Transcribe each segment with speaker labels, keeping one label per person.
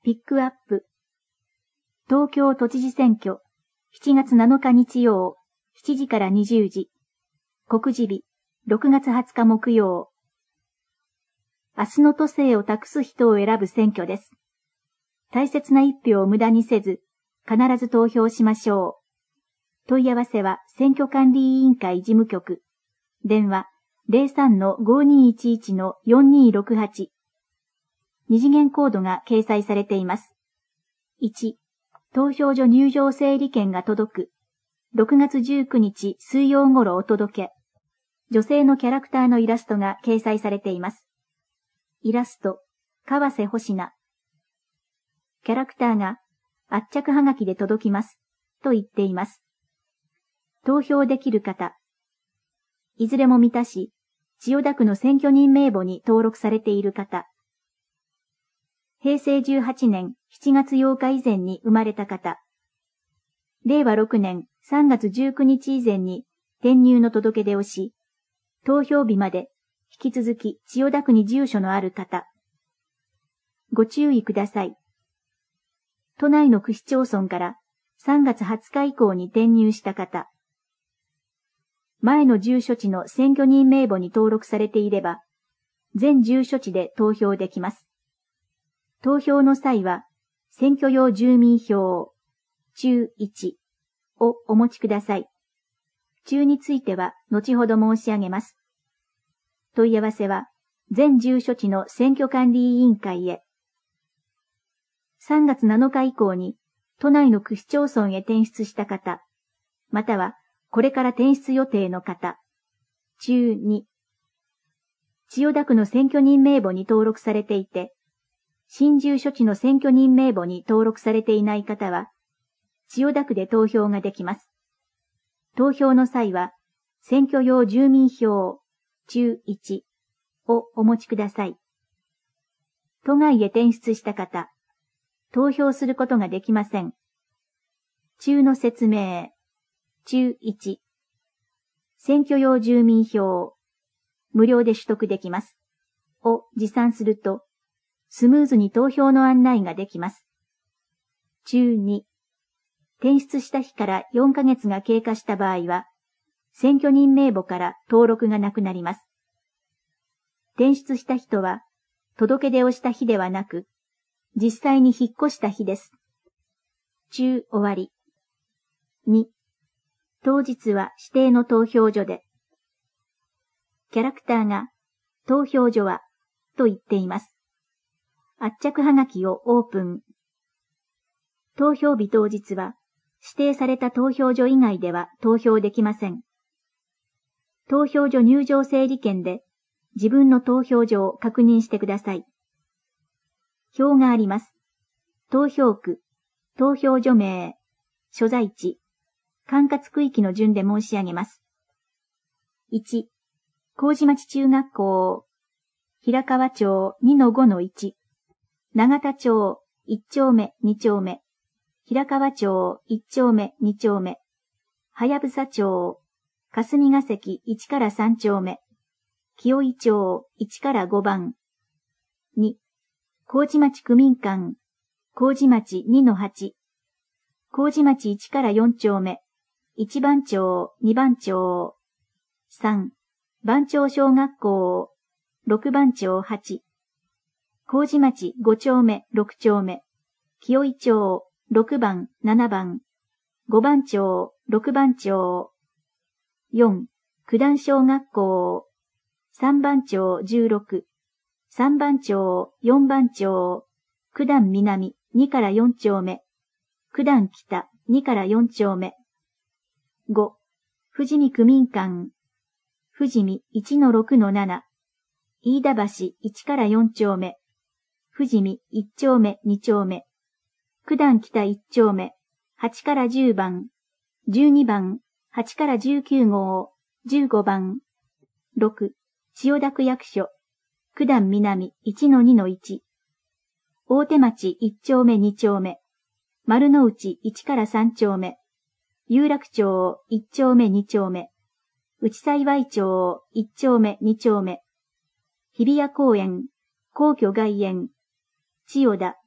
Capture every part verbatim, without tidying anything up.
Speaker 1: ピックアップ。東京都知事選挙、しちがつなのか日曜、しちじからにじゅうじ。告示日、ろくがつはつか木曜。明日の都政を託す人を選ぶ選挙です。大切な一票を無駄にせず、必ず投票しましょう。問い合わせは選挙管理委員会事務局。電話 ゼロさんのごにいちいちのよんにーろくはち。二次元コードが掲載されています。いち、投票所入場整理券が届く。ろくがつじゅうくにち水曜頃お届け。女性のキャラクターのイラストが掲載されています。イラスト、川瀬星名。キャラクターが圧着はがきで届きます。と言っています。投票できる方。いずれも三田市、千代田区の選挙人名簿に登録されている方。へいせいじゅうはちねんしちがつようか以前に生まれた方。れいわろくねんさんがつじゅうくにち以前に転入の届け出をし、投票日まで引き続き千代田区に住所のある方。ご注意ください。都内の区市町村からさんがつはつか以降に転入した方。前の住所地の選挙人名簿に登録されていれば、全住所地で投票できます。投票の際は、選挙用住民票、中いちをお持ちください。中については後ほど申し上げます。問い合わせは、全住所地の選挙管理委員会へ。さんがつなのか以降に、都内の区市町村へ転出した方、または、これから転出予定の方、中に。千代田区の選挙人名簿に登録されていて、新住所地の選挙人名簿に登録されていない方は、千代田区で投票ができます。投票の際は、選挙用住民票、中いちをお持ちください。都外へ転出した方、投票することができません。中の説明、中いち。選挙用住民票、無料で取得できます。を持参すると、スムーズに投票の案内ができます。中に。転出した日からよんかげつが経過した場合は、選挙人名簿から登録がなくなります。転出した人は、届け出をした日ではなく、実際に引っ越した日です。中終わり。に、当日は指定の投票所で。キャラクターが、投票所は、と言っています。圧着はがきをオープン。投票日当日は、指定された投票所以外では投票できません。投票所入場整理券で、自分の投票所を確認してください。表があります。投票区、投票所名、所在地、管轄区域の順で申し上げます。いち、麹町中学校、平川町 にのごのいち、永田町いっちょうめにちょうめ、平川町いっちょうめにちょうめ、はやぶさ町、霞が関いちからさんちょうめ、清井町いちからごばん。に、麹町区民館、麹町 にのはち、麹町いちからよんちょうめ、いちばん町にばん町。さん、番町小学校、ろくばん町はち、麹町ごちょうめろくちょうめ、清井町ろくばんななばん、ごばん町ろくばん町。よん、九段小学校、さんばん町じゅうろく、さんばん町よんばん町、九段南にからよんちょうめ、九段北にからよんちょうめ。ご、富士見区民館、富士見いちのろくのなな、飯田橋いちからよんちょうめ、富士見いっちょうめにちょうめ、九段北いっちょうめ、はちからじゅうばん、じゅうにばん、はちからじゅうきゅうごう、じゅうごばん。ろく、千代田区役所、九段南いちのにのいち、大手町いっちょうめにちょうめ、丸の内いちからさんちょうめ、有楽町いっちょうめにちょうめ、内幸町いっちょうめにちょうめ、日比谷公園、皇居外苑、千代田、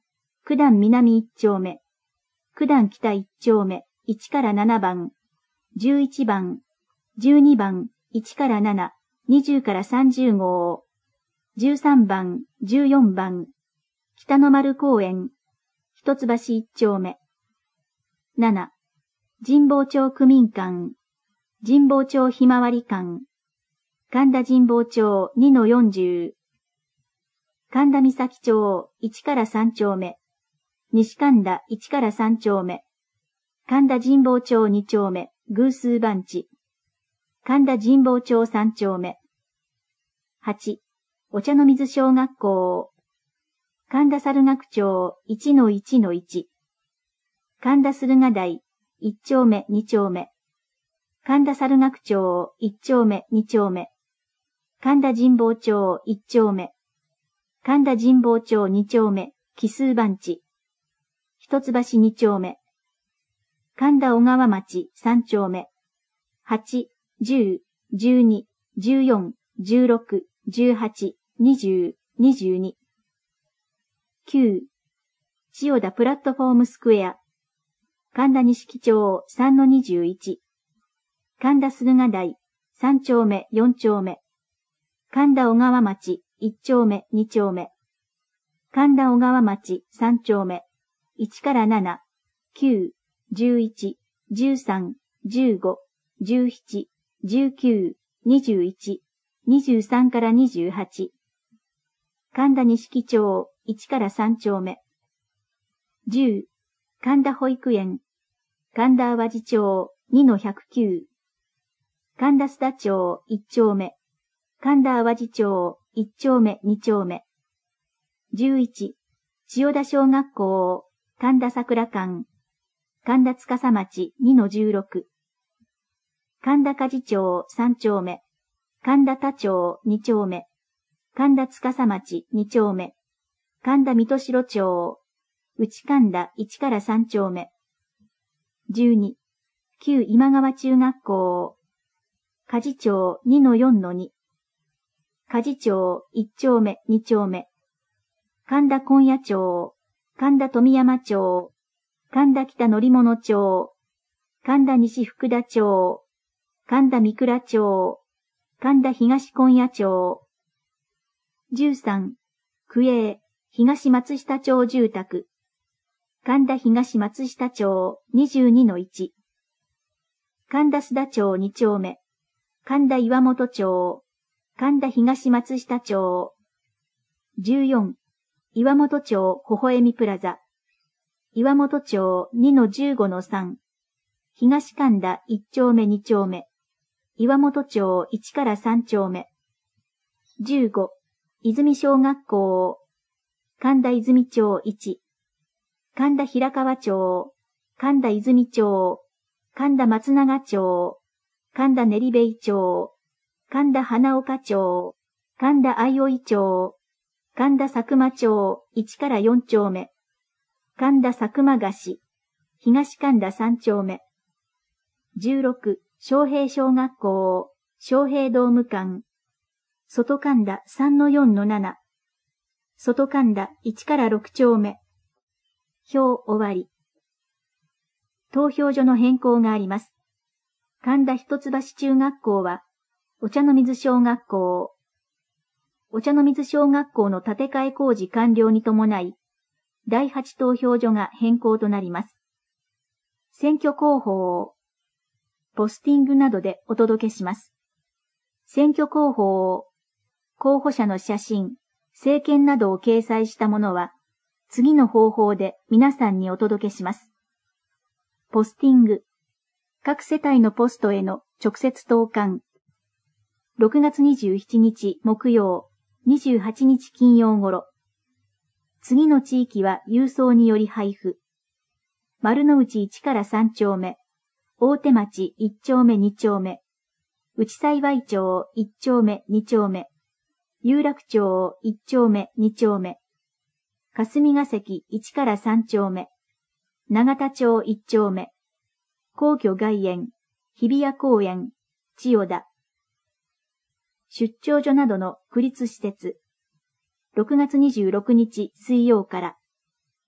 Speaker 1: 九段南一丁目、九段北一丁目、いちからななばん、じゅういちばん、じゅうにばん、いちからなな、にじゅうからさんじゅう号、じゅうさんばん、じゅうよんばん、北の丸公園、一橋一丁目。なな、神保町区民館、神保町ひまわり館、神田神保町 にのよんじゅう、神田岬町いちからさん丁目、西神田いちからさん丁目、神田神保町に丁目、偶数番地、神田神保町さん丁目。はち、お茶の水小学校、神田猿楽町 いちのいちのいち、神田駿河台いち丁目に丁目、神田猿楽町いち丁目に丁目、神田神保町いち丁目、神田神保町に丁目、奇数番地、一橋に丁目、神田小川町さん丁目、はち、じゅう、じゅうに、じゅうよん、じゅうろく、じゅうはち、にじゅう、にじゅうに。きゅう、千代田プラットフォームスクエア、神田錦町さんのにじゅういち、神田駿河台さん丁目よん丁目、神田小川町いち丁目に丁目、神田小川町さん丁目、いちからなな、きゅう、じゅういち、じゅうさん、じゅうご、じゅうなな、じゅうきゅう、にじゅういち、にじゅうさんからにじゅうはち。神田錦町いちからさん丁目。じゅう、神田保育園、神田淡路町にのひゃくきゅう。神田須田町いち丁目、神田淡路町いち丁目に丁目。じゅういち、千代田小学校、神田桜館、神田司町にのじゅうろく。神田鍛冶町さん丁目、神田田町に丁目、神田司町に丁目、神田水戸代町、内神田いちからさん丁目。じゅうに、旧今川中学校、鍛冶町にのよんのに、鍛冶町いち丁目に丁目、神田今夜町、神田富山町、神田北乗物町、神田西福田町、神田三倉町、神田東今夜町。じゅうさん、区営、東松下町住宅。神田東松下町にじゅうにのいち。神田須田町に丁目。神田岩本町。神田東松下町。じゅうよん、岩本町微笑みプラザ。岩本町にのじゅうごのさん。東神田いち丁目に丁目。岩本町いちからさん丁目。じゅうご、泉小学校。神田泉町いち。神田平川町。神田泉町。神田松永町。神田練部井町。神田花岡町。神田相生町。神田佐久間町いちからよん丁目。神田佐久間菓子。東神田さん丁目。じゅうろく、昌平小学校、昌平ドーム館。外神田さんのよんのなな。外神田いちからろく丁目。表終わり。投票所の変更があります。神田一橋中学校は、お茶の水小学校。お茶の水小学校の建て替え工事完了に伴い、だいはち投票所が変更となります。選挙広報を、ポスティングなどでお届けします。選挙広報を、候補者の写真、政見などを掲載したものは、次の方法で皆さんにお届けします。ポスティング。各世帯のポストへの直接投函。ろくがつにじゅうしちにち木曜、にじゅうはちにち金曜頃。次の地域は郵送により配布。丸の内いちからさん丁目。大手町いち丁目に丁目。内幸町いち丁目に丁目。有楽町いち丁目に丁目。霞ヶ関いちからさん丁目。永田町いち丁目。皇居外苑、日比谷公園、千代田。出張所などの区立施設。ろくがつにじゅうろくにち水曜から。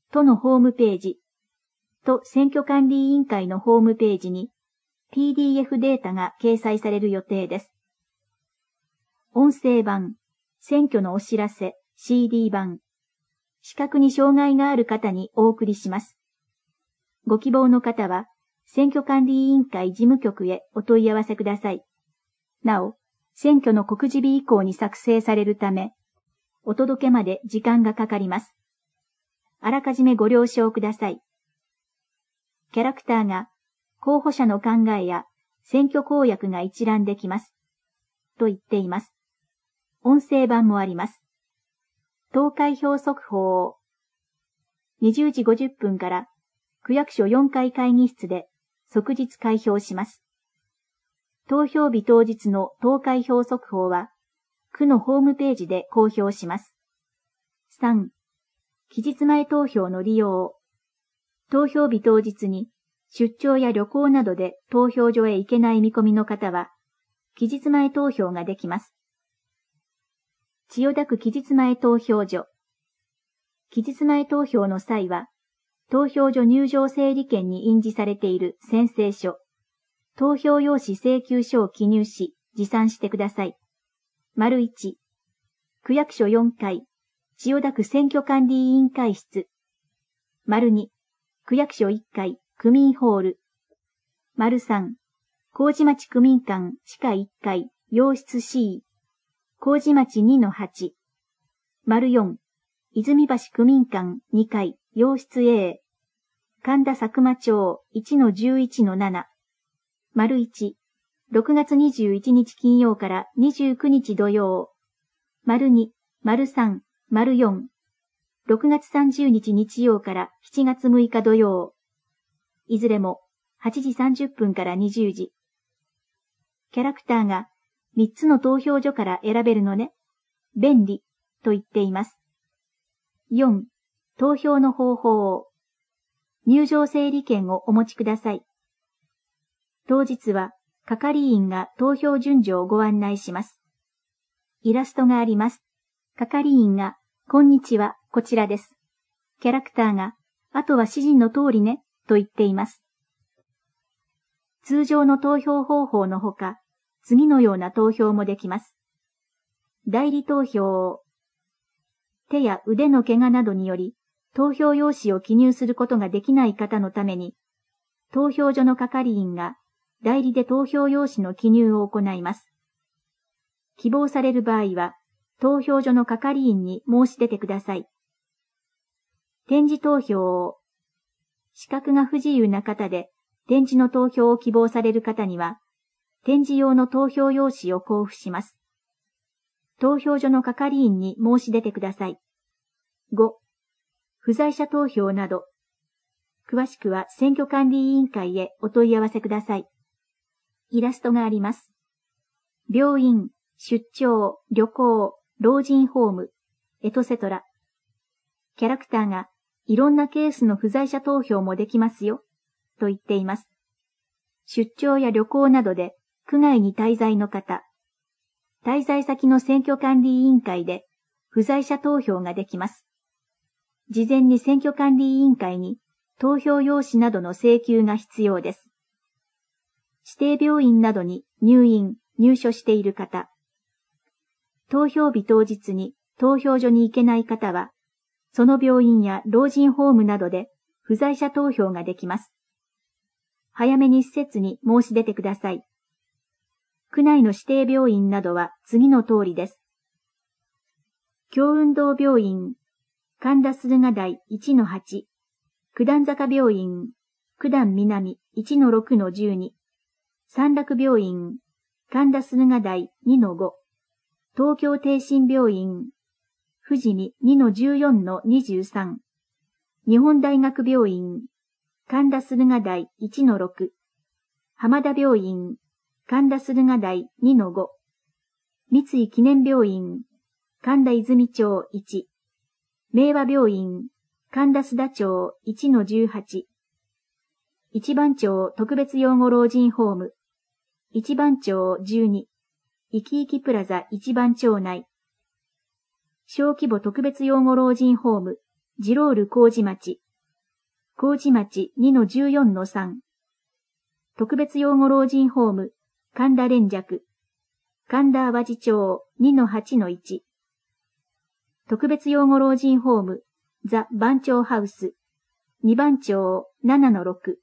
Speaker 1: 都のホームページ、都選挙管理委員会のホームページに ピーディーエフ データが掲載される予定です。音声版、選挙のお知らせ シーディー 版、視覚に障害がある方にお送りします。ご希望の方は、選挙管理委員会事務局へお問い合わせください。なお、選挙の告示日以降に作成されるため、お届けまで時間がかかります。あらかじめご了承ください。キャラクターが、候補者の考えや選挙公約が一覧できます。と言っています。音声版もあります。投開票速報。にじゅうじごじゅっぷんから区役所よんかい会議室で即日開票します。投票日当日の投開票速報は区のホームページで公表します。さん. 期日前投票の利用。投票日当日に出張や旅行などで投票所へ行けない見込みの方は、期日前投票ができます。千代田区期日前投票所。期日前投票の際は、投票所入場整理券に印字されている宣誓書、投票用紙請求書を記入し、持参してください。丸いち、区役所よんかい、千代田区選挙管理委員会室。丸に、区役所いっかい、区民ホール。丸さん、麹町区民館地下いっかい、洋室 C。麹町 にのはち。丸よん、泉橋区民館にかい、洋室 A。神田佐久間町 いちのじゅういちのなな。丸いち、ろくがつにじゅういちにち金曜からにじゅうくにち土曜。丸に、丸さん、丸よん。ろくがつさんじゅうにち日曜からしちがつむいか土曜。いずれもはちじさんじゅっぷんからにじゅうじ。キャラクターがみっつの投票所から選べるのね。便利と言っています。よん. 投票の方法。入場整理券をお持ちください。当日は係員が投票順序をご案内します。イラストがあります。係員が、こんにちは、こちらです。キャラクターが、あとは指示の通りね、と言っています。通常の投票方法のほか、次のような投票もできます。代理投票。手や腕の怪我などにより、投票用紙を記入することができない方のために、投票所の係員が代理で投票用紙の記入を行います。希望される場合は、投票所の係員に申し出てください。点字投票。視覚が不自由な方で、点字の投票を希望される方には、点字用の投票用紙を交付します。投票所の係員に申し出てください。ご. 不在者投票など。詳しくは選挙管理委員会へお問い合わせください。イラストがあります。病院、出張、旅行、老人ホーム、エトセトラ。キャラクターがいろんなケースの不在者投票もできますよ、と言っています。出張や旅行などで区外に滞在の方、滞在先の選挙管理委員会で不在者投票ができます。事前に選挙管理委員会に投票用紙などの請求が必要です。指定病院などに入院、入所している方、投票日当日に投票所に行けない方は、その病院や老人ホームなどで不在者投票ができます。早めに施設に申し出てください。区内の指定病院などは次の通りです。京運動病院、神田駿河台 いちのはち、九段坂病院、九段南 いちのろくのじゅうに、三楽病院、神田駿河台 にのご、東京帝心病院、富士見 にのじゅうよんのにじゅうさん、日本大学病院、神田駿河台 いちのろく、浜田病院、神田駿河台 にのご、三井記念病院、神田泉町いち、明和病院、神田須田町 いちのじゅうはち、一番町特別養護老人ホーム、一番町じゅうに、いきいきプラザ一番町内、小規模特別養護老人ホーム、 ジロール麹町、麹町 にのじゅうよんのさん、特別養護老人ホーム、神田連雀、神田淡路町 にのはちのいち、特別養護老人ホーム、ザ・番町ハウス、にばん町 ななのろく、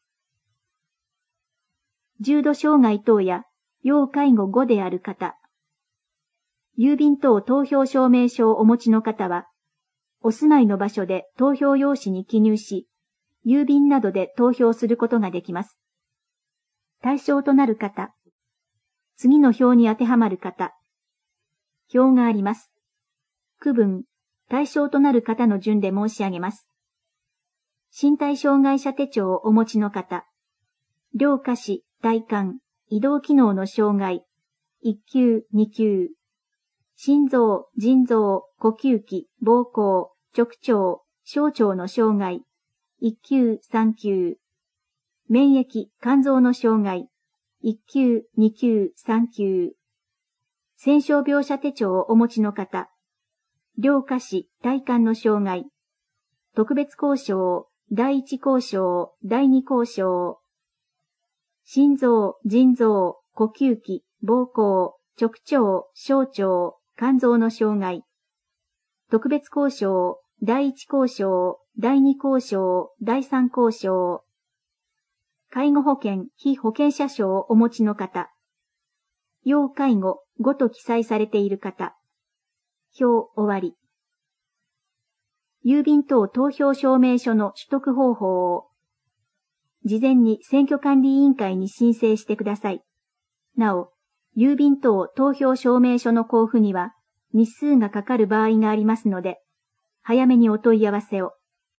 Speaker 1: 重度障害等や要介護ごである方、郵便等投票証明書をお持ちの方は、お住まいの場所で投票用紙に記入し、郵便などで投票することができます。対象となる方、次の表に当てはまる方、表があります。区分、対象となる方の順で申し上げます。身体障害者手帳をお持ちの方、両下肢、体幹、移動機能の障害、いっきゅう、にきゅう、心臓、腎臓、呼吸器、膀胱、直腸、小腸の障害、いっきゅう、さんきゅう、免疫、肝臓の障害、いっきゅう、にきゅう、さんきゅう、戦傷病者手帳をお持ちの方、両下肢、体幹の障害、特別交渉、第一交渉、第二交渉、心臓、腎臓、呼吸器、膀胱、直腸、小腸、肝臓の障害、特別交渉、第一交渉、第二交渉、第三交渉、介護保険、被保険者証をお持ちの方、要介護ごと記載されている方、表終わり。郵便等投票証明書の取得方法を、事前に選挙管理委員会に申請してください。なお、郵便等投票証明書の交付には日数がかかる場合がありますので、早めにお問い合わせを。